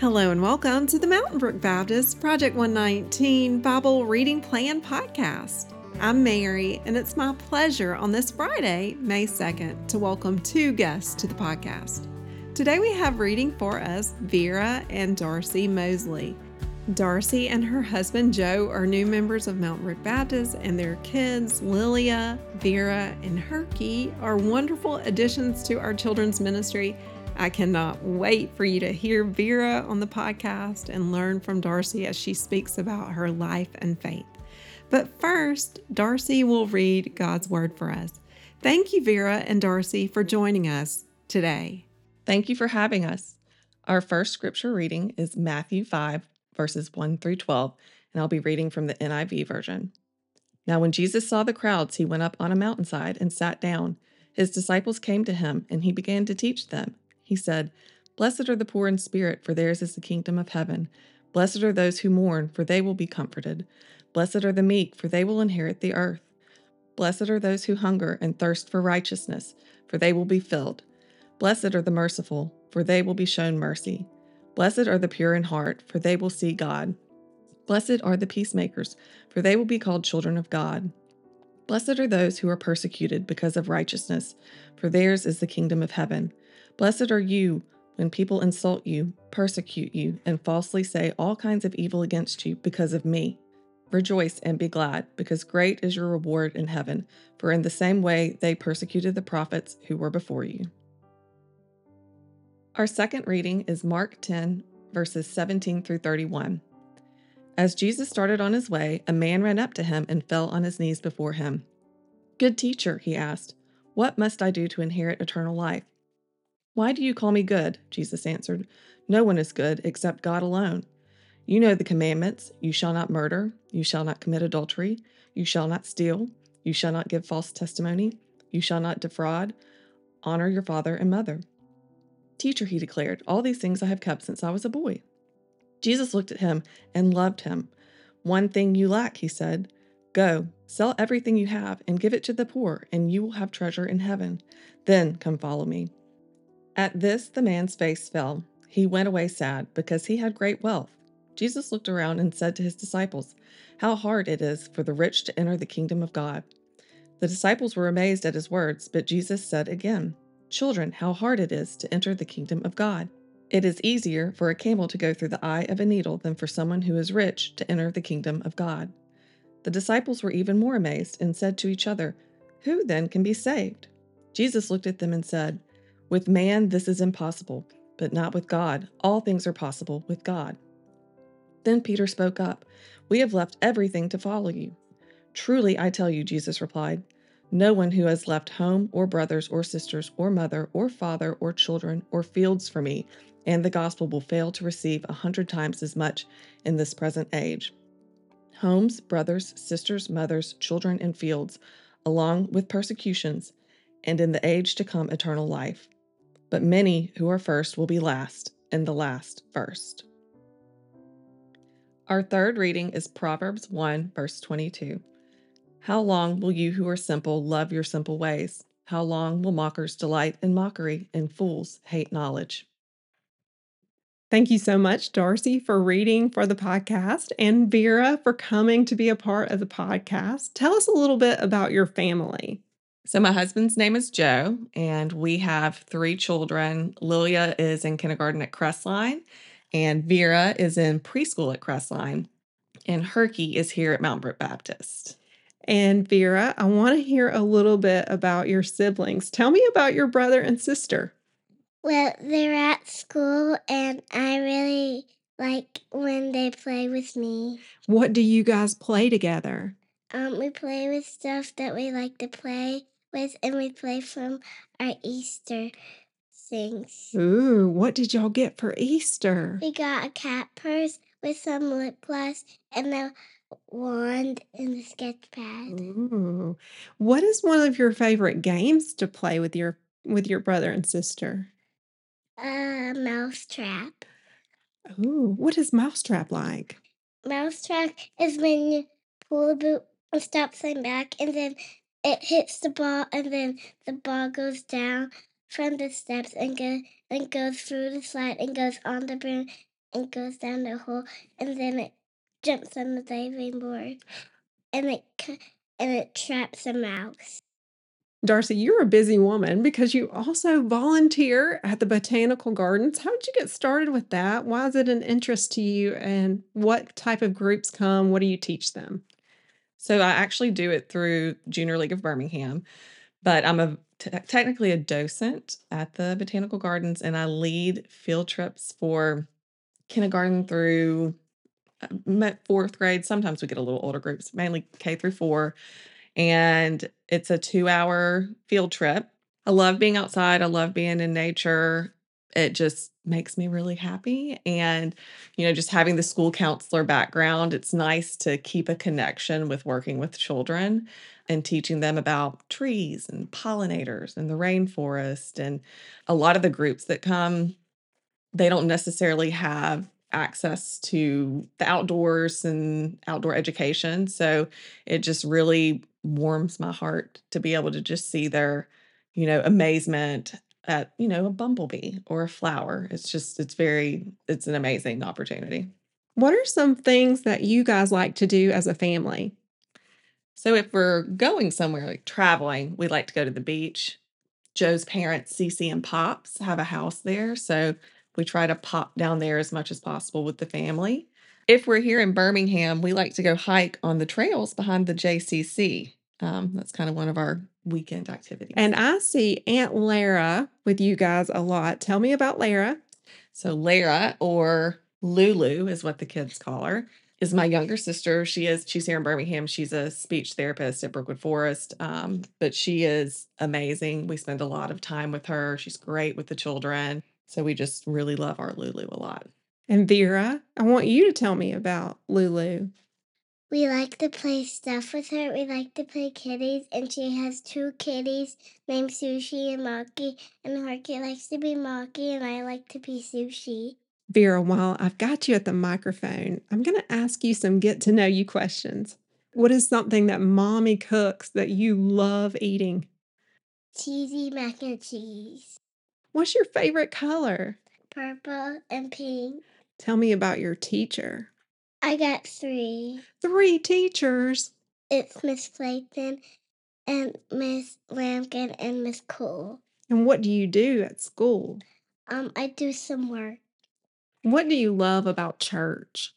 Hello and welcome to the Mountain Brook Baptist Project 119 Bible Reading Plan Podcast. I'm Mary, and it's my pleasure on this Friday, May 2nd, to welcome two guests to the podcast. Today we have reading for us Vera and Darcy Mosley. Darcy and her husband Joe are new members of Mountain Brook Baptist, and their kids, Lilia, Vera, and Herky, are wonderful additions to our children's ministry. I cannot wait for you to hear Vera on the podcast and learn from Darcy as she speaks about her life and faith. But first, Darcy will read God's Word for us. Thank you, Vera and Darcy, for joining us today. Thank you for having us. Our first scripture reading is Matthew 5, verses 1 through 12, and I'll be reading from the NIV version. Now, when Jesus saw the crowds, he went up on a mountainside and sat down. His disciples came to him, and he began to teach them. He said, "Blessed are the poor in spirit, for theirs is the kingdom of heaven. Blessed are those who mourn, for they will be comforted. Blessed are the meek, for they will inherit the earth. Blessed are those who hunger and thirst for righteousness, for they will be filled. Blessed are the merciful, for they will be shown mercy. Blessed are the pure in heart, for they will see God. Blessed are the peacemakers, for they will be called children of God. Blessed are those who are persecuted because of righteousness, for theirs is the kingdom of heaven. Blessed are you when people insult you, persecute you, and falsely say all kinds of evil against you because of me. Rejoice and be glad, because great is your reward in heaven, for in the same way they persecuted the prophets who were before you." Our second reading is Mark 10, verses 17 through 31. As Jesus started on his way, a man ran up to him and fell on his knees before him. "Good teacher," he asked, "what must I do to inherit eternal life?" "Why do you call me good?" Jesus answered. "No one is good except God alone. You know the commandments. You shall not murder. You shall not commit adultery. You shall not steal. You shall not give false testimony. You shall not defraud. Honor your father and mother." "Teacher," he declared, "all these things I have kept since I was a boy." Jesus looked at him and loved him. "One thing you lack," he said. "Go, sell everything you have and give it to the poor, and you will have treasure in heaven. Then come follow me." At this, the man's face fell. He went away sad, because he had great wealth. Jesus looked around and said to his disciples, "How hard it is for the rich to enter the kingdom of God." The disciples were amazed at his words, but Jesus said again, "Children, how hard it is to enter the kingdom of God. It is easier for a camel to go through the eye of a needle than for someone who is rich to enter the kingdom of God." The disciples were even more amazed and said to each other, "Who then can be saved?" Jesus looked at them and said, "With man this is impossible, but not with God. All things are possible with God." Then Peter spoke up, "We have left everything to follow you." "Truly, I tell you," Jesus replied, "no one who has left home or brothers or sisters or mother or father or children or fields for me and the gospel will fail to receive 100 times as much in this present age. Homes, brothers, sisters, mothers, children, and fields, along with persecutions, and in the age to come eternal life. But many who are first will be last, and the last first." Our third reading is Proverbs 1, verse 22. "How long will you who are simple love your simple ways? How long will mockers delight in mockery, and fools hate knowledge?" Thank you so much, Darcy, for reading for the podcast, and Vera for coming to be a part of the podcast. Tell us a little bit about your family. So my husband's name is Joe, and we have 3 children. Lilia is in kindergarten at Crestline, and Vera is in preschool at Crestline, and Herky is here at Mountain Brook Baptist. And Vera, I want to hear a little bit about your siblings. Tell me about your brother and sister. Well, they're at school, and I really like when they play with me. What do you guys play together? We play with stuff that we like to play with, and we play from our Easter things. Ooh, what did y'all get for Easter? We got a cat purse with some lip gloss and a wand and a sketch pad. Ooh. What is one of your favorite games to play with your brother and sister? Mousetrap. Ooh, what is Mousetrap like? Mousetrap is when you pull the boot and stop sign back, and then it hits the ball, and then the ball goes down from the steps and goes through the slide and goes on the broom and goes down the hole, and then it jumps on the diving board, and it traps a mouse. Darcy, you're a busy woman because you also volunteer at the botanical gardens. How did you get started with that? Why is it an interest to you? And what type of groups come? What do you teach them? So I actually do it through Junior League of Birmingham, but I'm technically a docent at the botanical gardens, and I lead field trips for kindergarten through fourth grade. Sometimes we get a little older groups, mainly K through 4. And it's a 2-hour field trip. I love being outside. I love being in nature. It just makes me really happy. And, just having the school counselor background, it's nice to keep a connection with working with children and teaching them about trees and pollinators and the rainforest. And a lot of the groups that come, they don't necessarily have access to the outdoors and outdoor education. So it just really warms my heart to be able to just see their, amazement at, a bumblebee or a flower. It's an amazing opportunity. What are some things that you guys like to do as a family? So if we're going somewhere like traveling, we like to go to the beach. Joe's parents, Cece and Pops, have a house there. So we try to pop down there as much as possible with the family. If we're here in Birmingham, we like to go hike on the trails behind the JCC. That's kind of one of our weekend activities. And I see Aunt Lara with you guys a lot. Tell me about Lara. So Lara, or Lulu is what the kids call her, is my younger sister. She's here in Birmingham. She's a speech therapist at Brookwood Forest, but she is amazing. We spend a lot of time with her. She's great with the children. So we just really love our Lulu a lot. And Vera, I want you to tell me about Lulu. We like to play stuff with her. We like to play kitties, and she has 2 kitties named Sushi and Maki, and Harky likes to be Maki, and I like to be Sushi. Vera, while I've got you at the microphone, I'm going to ask you some get-to-know-you questions. What is something that Mommy cooks that you love eating? Cheesy mac and cheese. What's your favorite color? Purple and pink. Tell me about your teacher. I got 3. 3 teachers. It's Miss Clayton and Miss Lampkin and Miss Cole. And what do you do at school? I do some work. What do you love about church?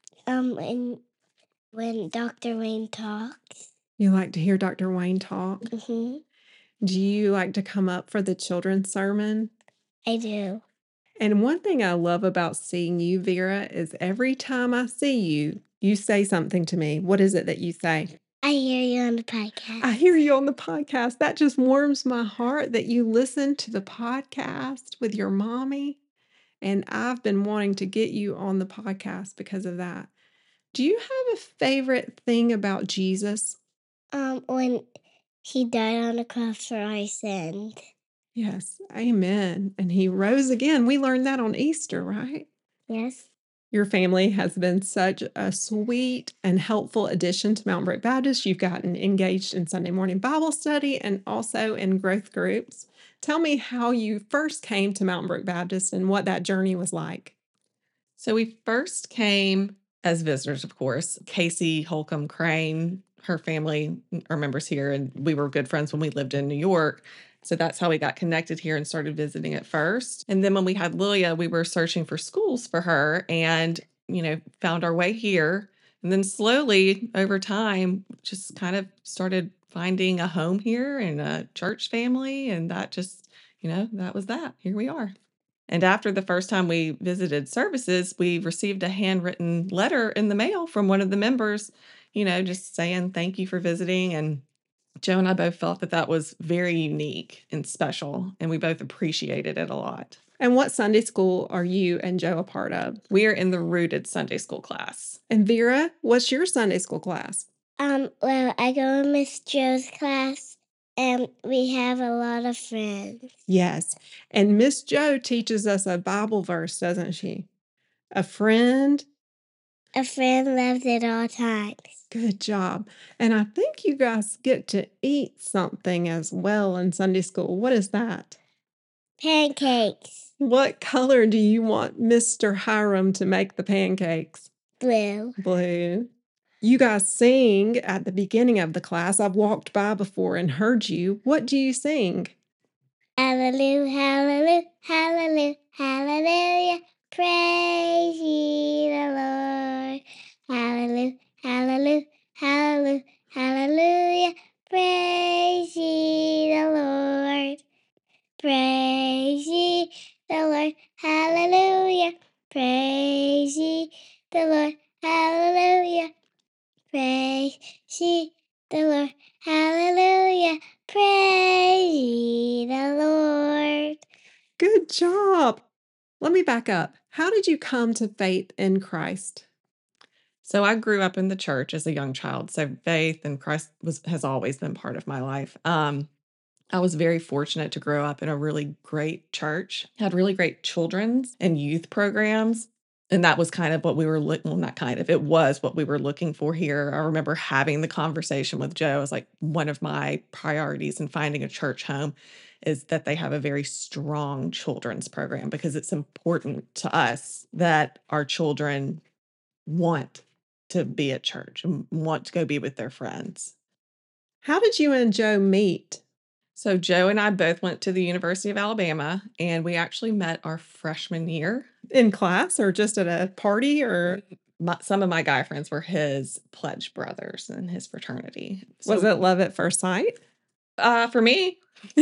When Dr. Wayne talks. You like to hear Dr. Wayne talk? Mm-hmm. Do you like to come up for the children's sermon? I do. And one thing I love about seeing you, Vera, is every time I see you, you say something to me. What is it that you say? I hear you on the podcast. I hear you on the podcast. That just warms my heart that you listen to the podcast with your mommy. And I've been wanting to get you on the podcast because of that. Do you have a favorite thing about Jesus? When he died on the cross for our sins. Yes, amen. And he rose again. We learned that on Easter, right? Yes. Your family has been such a sweet and helpful addition to Mountain Brook Baptist. You've gotten engaged in Sunday morning Bible study and also in growth groups. Tell me how you first came to Mountain Brook Baptist and what that journey was like. So we first came as visitors, of course. Casey Holcomb Crane, her family are members here, and we were good friends when we lived in New York. So that's how we got connected here and started visiting at first. And then when we had Lilia, we were searching for schools for her and, found our way here. And then slowly over time, just kind of started finding a home here and a church family. And that just, that was that. Here we are. And after the first time we visited services, we received a handwritten letter in the mail from one of the members, just saying thank you for visiting. And Joe and I both felt that was very unique and special, and we both appreciated it a lot. And what Sunday school are you and Joe a part of? We are in the Rooted Sunday School class. And Vera, what's your Sunday school class? Well, I go to Miss Joe's class, and we have a lot of friends. Yes. And Miss Joe teaches us a Bible verse, doesn't she? A friend loves at all times. Good job. And I think you guys get to eat something as well in Sunday school. What is that? Pancakes. What color do you want Mr. Hiram to make the pancakes? Blue. Blue. You guys sing at the beginning of the class. I've walked by before and heard you. What do you sing? Hallelujah, hallelujah, hallelujah, hallelujah. Praise ye the Lord. Hallelujah, hallelujah, hallelujah, hallelujah. Praise ye the Lord. Praise ye the Lord. Hallelujah. Praise ye the Lord. Hallelujah. Praise ye the Lord. Hallelujah. Praise ye the Lord. Good job. Let me back up. How did you come to faith in Christ? So I grew up in the church as a young child. So faith in Christ has always been part of my life. I was very fortunate to grow up in a really great church, had really great children's and youth programs. And that was kind of what we were looking, well, not kind of, it was what we were looking for here. I remember having the conversation with Joe. It was like one of my priorities in finding a church home is that they have a very strong children's program because it's important to us that our children want to be at church and want to go be with their friends. How did you and Joe meet? So Joe and I both went to the University of Alabama, and we actually met our freshman year. In class or just at a party or Some of my guy friends were his pledge brothers in his fraternity. was it love at first sight? For me,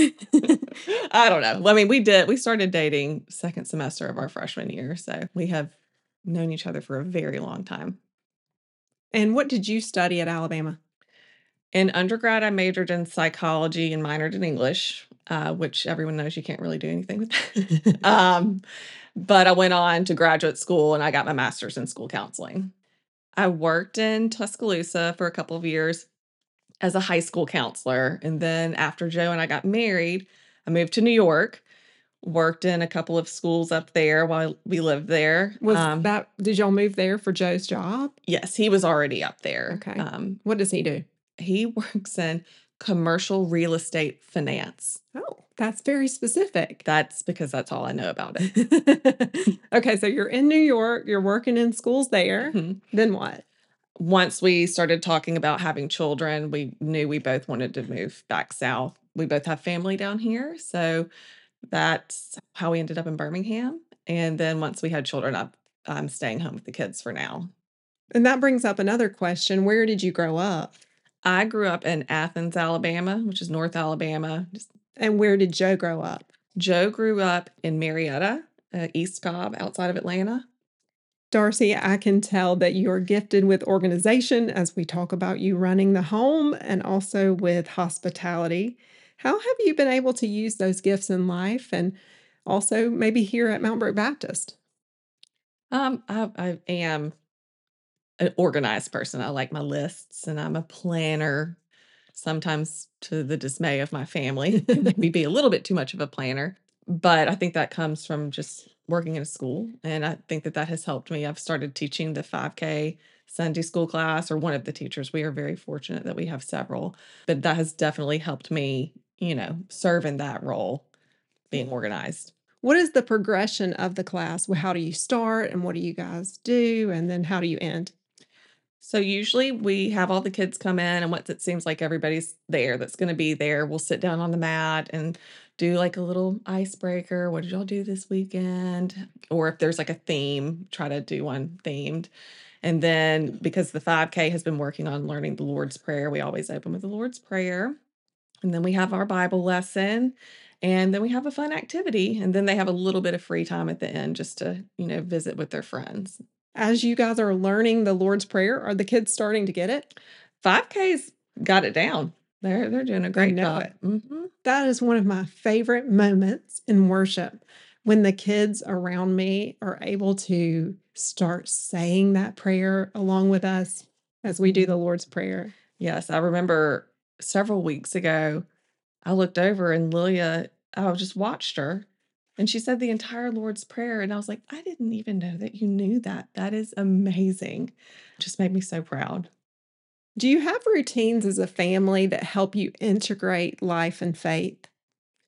I don't know. I mean, we started dating second semester of our freshman year, so we have known each other for a very long time. And what did you study at Alabama? In undergrad, I majored in psychology and minored in English, which everyone knows you can't really do anything with that. But I went on to graduate school and I got my master's in school counseling. I worked in Tuscaloosa for a couple of years as a high school counselor. And then after Joe and I got married, I moved to New York, worked in a couple of schools up there while we lived there. Did y'all move there for Joe's job? Yes, he was already up there. Okay. What does he do? He works in commercial real estate finance. Oh, that's very specific. That's because that's all I know about it. Okay, so you're in New York, you're working in schools there. Mhm. Then what? Once we started talking about having children, we knew we both wanted to move back south. We both have family down here. So that's how we ended up in Birmingham. And then once we had children, I'm staying home with the kids for now. And that brings up another question. Where did you grow up? I grew up in Athens, Alabama, which is North Alabama. And where did Joe grow up? Joe grew up in Marietta, East Cobb, outside of Atlanta. Darcy, I can tell that you're gifted with organization as we talk about you running the home and also with hospitality. How have you been able to use those gifts in life and also maybe here at Mount Brook Baptist? I am an organized person. I like my lists and I'm a planner, sometimes to the dismay of my family. Maybe be a little bit too much of a planner, but I think that comes from just working in a school. And I think that has helped me. I've started teaching the 5K Sunday school class, or one of the teachers. We are very fortunate that we have several, but that has definitely helped me, serve in that role, being organized. What is the progression of the class? How do you start and what do you guys do? And then how do you end? So usually we have all the kids come in, and once it seems like everybody's there that's going to be there, we'll sit down on the mat and do like a little icebreaker. What did y'all do this weekend? Or if there's like a theme, try to do one themed. And then because the 5K has been working on learning the Lord's Prayer, we always open with the Lord's Prayer. And then we have our Bible lesson. And then we have a fun activity. And then they have a little bit of free time at the end just to, visit with their friends. As you guys are learning the Lord's Prayer, are the kids starting to get it? 5K's got it down. They're doing a great job. Mm-hmm. That is one of my favorite moments in worship, when the kids around me are able to start saying that prayer along with us as we do the Lord's Prayer. Yes, I remember several weeks ago, I looked over and Lilia, I just watched her. And she said the entire Lord's Prayer. And I was like, I didn't even know that you knew that. That is amazing. It just made me so proud. Do you have routines as a family that help you integrate life and faith?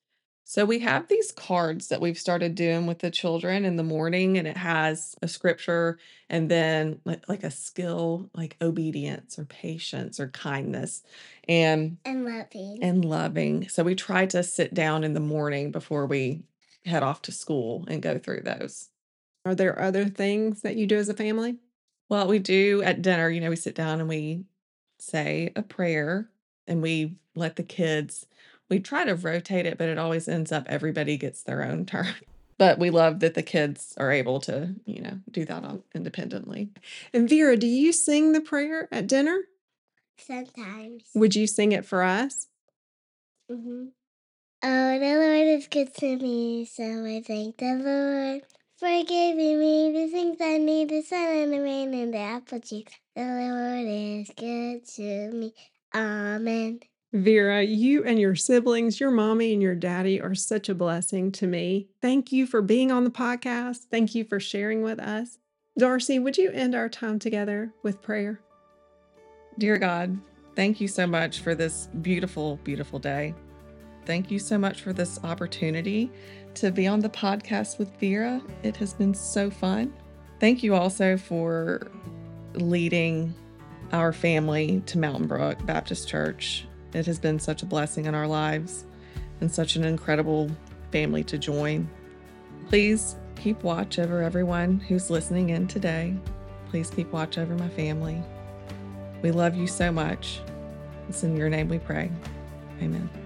So we have these cards that we've started doing with the children in the morning, and it has a scripture and then like a skill like obedience or patience or kindness and loving. loving. So we try to sit down in the morning before we head off to school and go through those. Are there other things that you do as a family? Well, we do at dinner, we sit down and we say a prayer and we let the kids, we try to rotate it, but it always ends up everybody gets their own turn. But we love that the kids are able to, do that independently. And Vera, do you sing the prayer at dinner? Sometimes. Would you sing it for us? Mm-hmm. Oh, the Lord is good to me, so I thank the Lord for giving me the things I need, the sun and the rain and the apple juice. The Lord is good to me. Amen. Vera, you and your siblings, your mommy and your daddy are such a blessing to me. Thank you for being on the podcast. Thank you for sharing with us. Darcy, would you end our time together with prayer? Dear God, thank you so much for this beautiful, beautiful day. Thank you so much for this opportunity to be on the podcast with Vera. It has been so fun. Thank you also for leading our family to Mountain Brook Baptist Church. It has been such a blessing in our lives and such an incredible family to join. Please keep watch over everyone who's listening in today. Please keep watch over my family. We love you so much. It's in your name we pray. Amen.